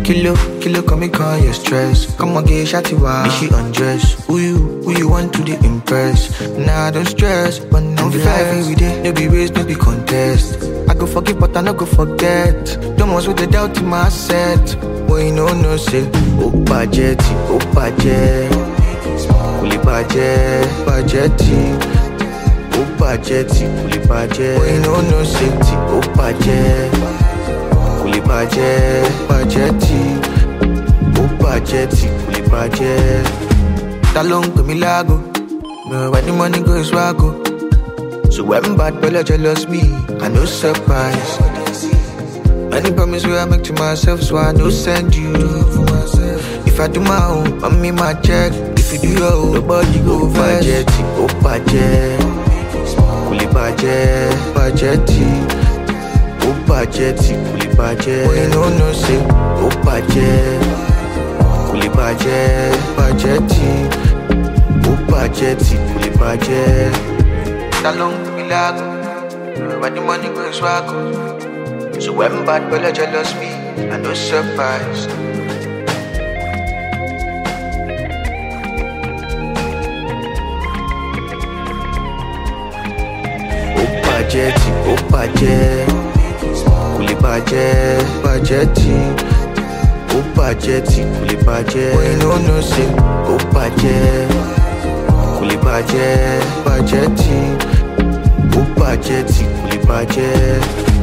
Kilo, come and call your stress. Come on, get shotty wa. She undress. Who you want to the impress? Nah, don't stress, but no fear every day. No be race, no be contest. I go forgive, but I no go forget. Don't mess with the doubt in my set. Boy, no say. Oh, budget. Kuli budget, budgeting. Oh, budgeting, kuli budget. Boy, no say. Oh, budget. Kuli budget, budgeting. Oh, budgeting, kuli budget. Talong kami lago. No, where the money goes, wago. So when bad fella jealous me, I no surprise. Any promise where I make to myself, so I no send you. If I do my own, I mean my check. If you do your own, nobody go budget. Oh budget, kuli budget, budgeting. Oh budget, kuli budget. Boy no say, oh budget, kuli budget, budgeting. Oh budget, kuli budget. Talong milago, when the money goes wago. So when bad fella jealous me, I no surprise. Oh budget, kuli budget, budgeting. Oh budget, kuli budget. Boy no say, oh budget, kuli budget, budgeting. Oh budget, kuli budget.